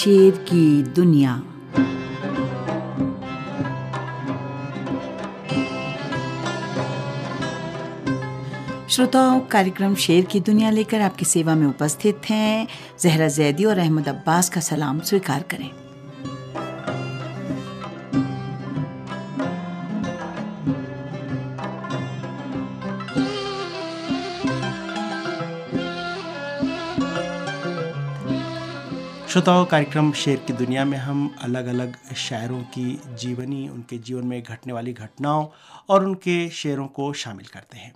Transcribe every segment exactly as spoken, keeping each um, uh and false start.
शेर की दुनिया। श्रोताओं, कार्यक्रम शेर की दुनिया लेकर आपकी सेवा में उपस्थित हैं जहरा जैदी और अहमद अब्बास का सलाम स्वीकार करें। श्रोताओं, कार्यक्रम शेर की दुनिया में हम अलग अलग शायरों की जीवनी, उनके जीवन में घटने वाली घटनाओं और उनके शेरों को शामिल करते हैं।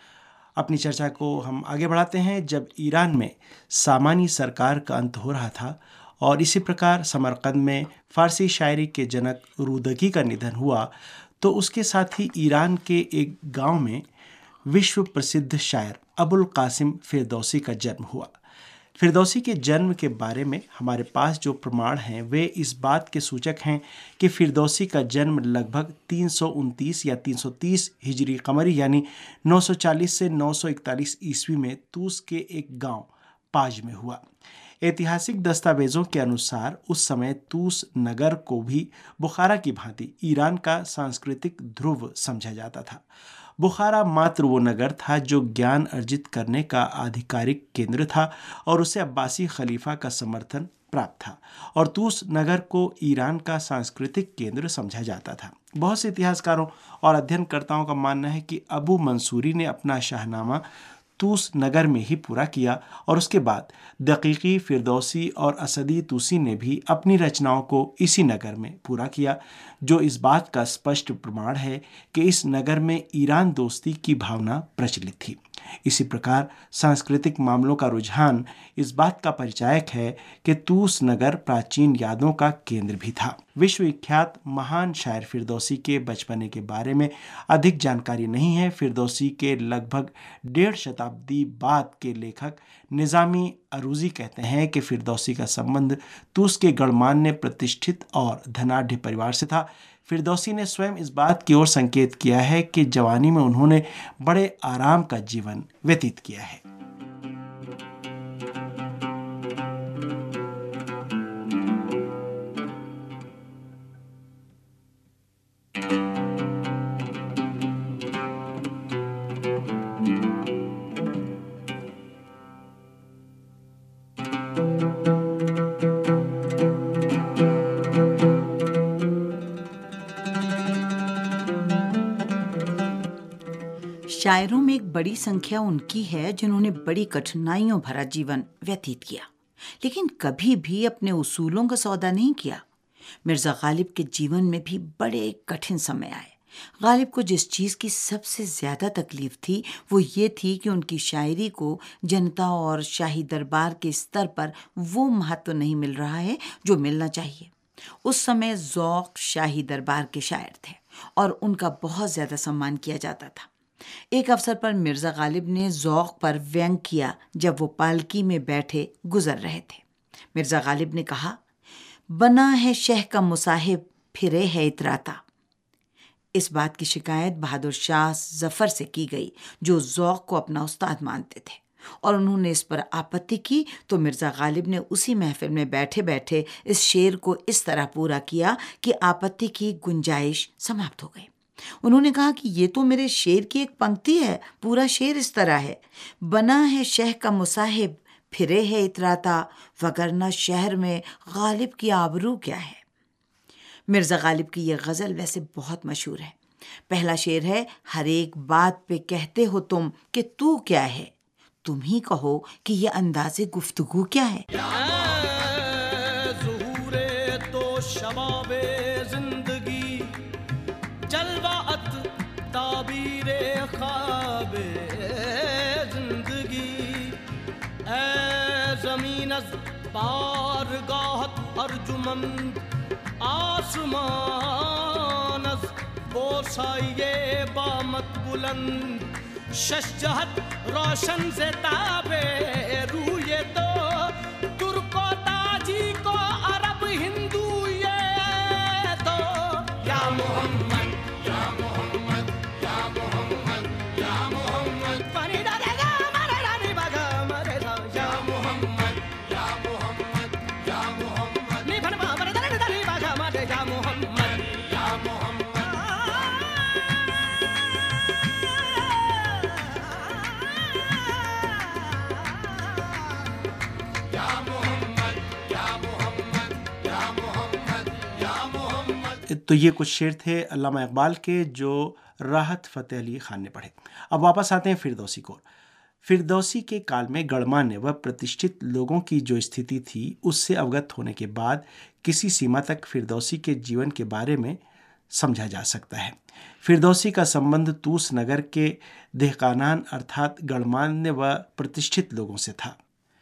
अपनी चर्चा को हम आगे बढ़ाते हैं। जब ईरान में सामानी सरकार का अंत हो रहा था और इसी प्रकार समरकंद में फ़ारसी शायरी के जनक रूदकी का निधन हुआ, तो उसके साथ ही ईरान के एक गांव में विश्व प्रसिद्ध शायर अबुल कासिम फिरदौसी का जन्म हुआ। फिरदौसी के जन्म के बारे में हमारे पास जो प्रमाण हैं वे इस बात के सूचक हैं कि फिरदौसी का जन्म लगभग तीन सौ उनतीस या तीन सौ तीस हिजरी कमरी यानी नौ सौ चालीस से नौ सौ इकतालीस ईस्वी में तूस के एक गांव पाज में हुआ। ऐतिहासिक दस्तावेजों के अनुसार उस समय तूस नगर को भी बुखारा की भांति ईरान का सांस्कृतिक ध्रुव समझा जाता था। बुखारा मात्र वो नगर था जो ज्ञान अर्जित करने का आधिकारिक केंद्र था और उसे अब्बासी खलीफा का समर्थन प्राप्त था, और तूस नगर को ईरान का सांस्कृतिक केंद्र समझा जाता था। बहुत से इतिहासकारों और अध्ययनकर्ताओं का मानना है कि अबू मंसूरी ने अपना शाहनामा तूस नगर में ही पूरा किया और उसके बाद दकीकी, फिरदौसी और असदी तूसी ने भी अपनी रचनाओं को इसी नगर में पूरा किया, जो इस बात का स्पष्ट प्रमाण है कि इस नगर में ईरान दोस्ती की भावना प्रचलित थी। इसी प्रकार सांस्कृतिक मामलों का रुझान इस बात का परिचायक है कि तूस नगर प्राचीन यादों का केंद्र भी था। विश्वविख्यात महान शायर फिरदौसी के बचपने के बारे में अधिक जानकारी नहीं है। फिरदौसी के लगभग डेढ़ शताब्दी बाद के लेखक निज़ामी अरूजी कहते हैं कि फिरदौसी का संबंध तूस के गणमान्य, प्रतिष्ठित और धनाढ्य परिवार से था। फिरदौसी ने स्वयं इस बात की ओर संकेत किया है कि जवानी में उन्होंने बड़े आराम का जीवन व्यतीत किया है। शायरों में एक बड़ी संख्या उनकी है जिन्होंने बड़ी कठिनाइयों भरा जीवन व्यतीत किया, लेकिन कभी भी अपने उसूलों का सौदा नहीं किया। मिर्ज़ा गालिब के जीवन में भी बड़े कठिन समय आए। गालिब को जिस चीज़ की सबसे ज़्यादा तकलीफ थी वो ये थी कि उनकी शायरी को जनता और शाही दरबार के स्तर पर वो महत्व नहीं मिल रहा है जो मिलना चाहिए। उस समय ज़ौक़ शाही दरबार के शायर थे और उनका बहुत ज़्यादा सम्मान किया जाता था। एक अवसर पर मिर्ज़ा गालिब ने ज़ौक़ पर व्यंग किया जब वो पालकी में बैठे गुजर रहे थे। मिर्ज़ा गालिब ने कहा, बना है शह का मुसाहिब, फिरे है इतराता। इस बात की शिकायत बहादुर शाह जफ़र से की गई, जो ज़ौक़ को अपना उस्ताद मानते थे, और उन्होंने इस पर आपत्ति की तो मिर्ज़ा गालिब ने उसी महफिल में बैठे बैठे इस शेर को इस तरह पूरा किया कि आपत्ति की गुंजाइश समाप्त हो गई। उन्होंने कहा कि ये तो मेरे शेर की एक पंक्ति है, पूरा शेर इस तरह है, बना है शह का मुसाहिब, फिरे है इतराता, वगरना शहर में गालिब की आबरू क्या है। मिर्ज़ा गालिब की ये गज़ल वैसे बहुत मशहूर है। पहला शेर है, हर एक बात पे कहते हो तुम कि तू क्या है, तुम ही कहो कि ये अंदाज़े गुफ्तगू क्या है। बारगाहत अर्जुमंद आसमानस बोसाये बामत बुलंद शशजहत रोशन से ताबे रूये तो तुर्को ताजी को अरब हिंदू ये तो या मोहम्मद या मोहम्मद या मोहम्मद या मोहम्मद फरीदा देगा मरे रानी बगा मरे या मोहम्मद या मोहम्मद या मोहम्मद तो ये कुछ शेर थे अल्लामा इकबाल के जो राहत फ़तेह अली ख़ान ने पढ़े। अब वापस आते हैं फिरदौसी को। फिरदौसी के काल में गणमान्य व प्रतिष्ठित लोगों की जो स्थिति थी उससे अवगत होने के बाद किसी सीमा तक फिरदौसी के जीवन के बारे में समझा जा सकता है। फिरदौसी का संबंध तूस नगर के देहकानान अर्थात गणमान्य व प्रतिष्ठित लोगों से था।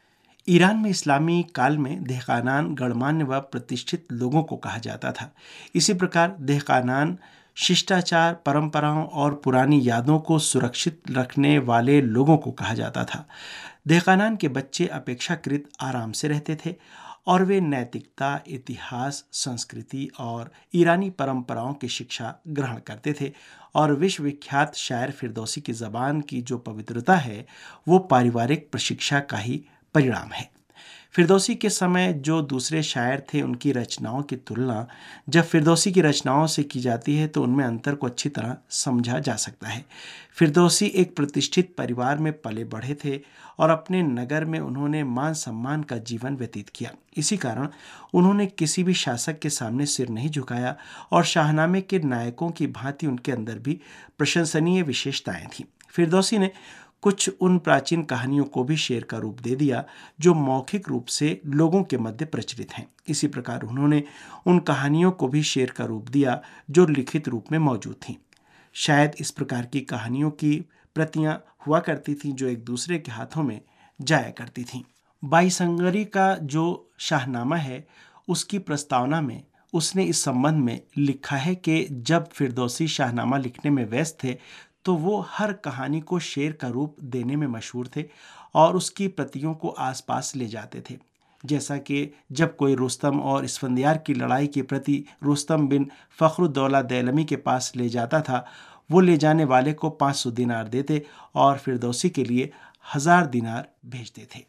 ईरान में इस्लामी काल में देहकानान गणमान्य व प्रतिष्ठित लोगों को कहा जाता था। इसी प्रकार देहकानान शिष्टाचार, परंपराओं और पुरानी यादों को सुरक्षित रखने वाले लोगों को कहा जाता था। देहकानान के बच्चे अपेक्षाकृत आराम से रहते थे और वे नैतिकता, इतिहास, संस्कृति और ईरानी परंपराओं की शिक्षा ग्रहण करते थे और विश्वविख्यात शायर फिरदौसी की ज़बान की जो पवित्रता है वो पारिवारिक प्रशिक्षा का ही परिणाम है। फिरदौसी के समय जो दूसरे शायर थे उनकी रचनाओं की तुलना जब फिरदौसी की रचनाओं से की जाती है तो उनमें अंतर को अच्छी तरह समझा जा सकता है। फिरदौसी एक प्रतिष्ठित परिवार में पले बढ़े थे और अपने नगर में उन्होंने मान सम्मान का जीवन व्यतीत किया। इसी कारण उन्होंने किसी भी शासक के सामने सिर नहीं झुकाया और शाहनामे के नायकों की भांति उनके अंदर भी प्रशंसनीय विशेषताएं थीं। फिरदौसी ने कुछ उन प्राचीन कहानियों को भी शेर का रूप दे दिया जो मौखिक रूप से लोगों के मध्य प्रचलित हैं। इसी प्रकार उन्होंने उन कहानियों को भी शेर का रूप दिया जो लिखित रूप में मौजूद थीं। शायद इस प्रकार की कहानियों की प्रतियां हुआ करती थीं जो एक दूसरे के हाथों में जाया करती थीं। बाईसंगरी का जो शाहनामा है उसकी प्रस्तावना में उसने इस संबंध में लिखा है कि जब फिरदौसी शाहनामा लिखने में व्यस्त थे तो वो हर कहानी को शेर का रूप देने में मशहूर थे और उसकी प्रतियों को आसपास ले जाते थे। जैसा कि जब कोई रुस्तम और इस्फंदियार की लड़ाई की प्रति रुस्तम बिन फ़ख्रुद्दौला दैलमी के पास ले जाता था, वो ले जाने वाले को पाँच सौ दिनार देते और फिरदौसी के लिए हज़ार दिनार भेजते थे।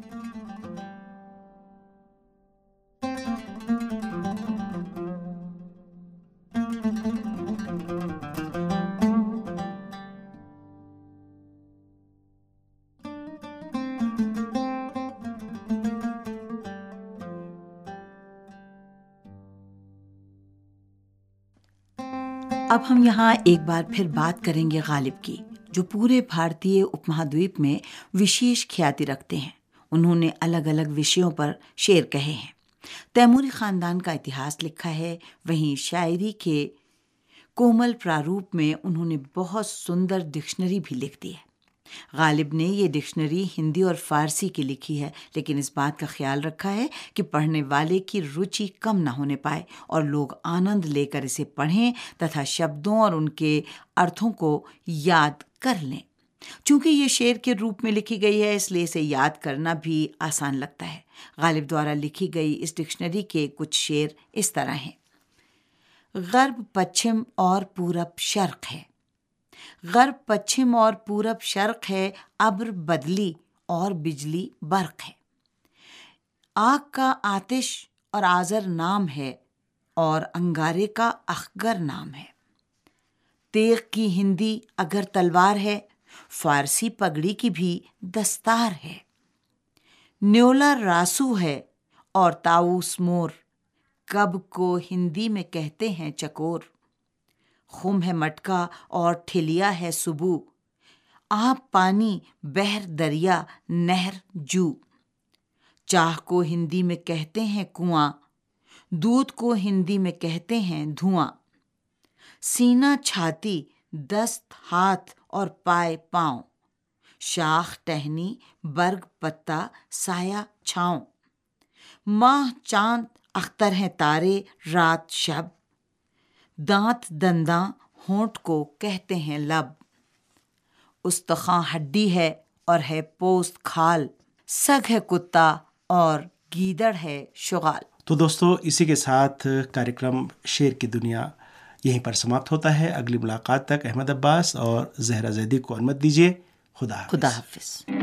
अब हम यहाँ एक बार फिर बात करेंगे गालिब की, जो पूरे भारतीय उपमहाद्वीप में विशेष ख्याति रखते हैं। उन्होंने अलग अलग विषयों पर शेर कहे हैं। तैमूरी ख़ानदान का इतिहास लिखा है, वहीं शायरी के कोमल प्रारूप में उन्होंने बहुत सुंदर डिक्शनरी भी लिख दी है। गालिब ने ये डिक्शनरी हिंदी और फारसी की लिखी है, लेकिन इस बात का ख्याल रखा है कि पढ़ने वाले की रुचि कम ना होने पाए और लोग आनंद लेकर इसे पढ़ें तथा शब्दों और उनके अर्थों को याद कर लें। चूंकि ये शेर के रूप में लिखी गई है इसलिए इसे याद करना भी आसान लगता है। गालिब द्वारा लिखी गई इस डिक्शनरी के कुछ शेर इस तरह हैं। गर्ब पश्चिम और पूरब शर्क है, गर्ब पश्चिम और पूरब शर्क है, अब्र बदली और बिजली बर्क है। आग का आतिश और आज़र नाम है और अंगारे का अखगर नाम है। तेग की हिंदी अगर तलवार है, फारसी पगड़ी की भी दस्तार है। न्योला रासू है और ताऊस मोर, कब को हिंदी में कहते हैं चकोर। खुम है मटका और ठिलिया है सुबू, आप पानी बहर दरिया नहर जू। चाह को हिंदी में कहते हैं कुआं, दूध को हिंदी में कहते हैं धुआं। सीना छाती दस्त हाथ और पाए पाँव, शाख टहनी बर्ग पत्ता साया छाँव। माह चांद अख्तर हैं तारे रात शब, दांत दंदा होंठ को कहते हैं लब। उस्तखां हड्डी है और है पोस्त खाल, सग है कुत्ता और गीदड़ है शुगाल। तो दोस्तों, इसी के साथ कार्यक्रम शेर की दुनिया यहीं पर समाप्त होता है। अगली मुलाकात तक अहमद अब्बास और जहरा जैदी को अनुमति दीजिए। खुदा खुदा हाफिज।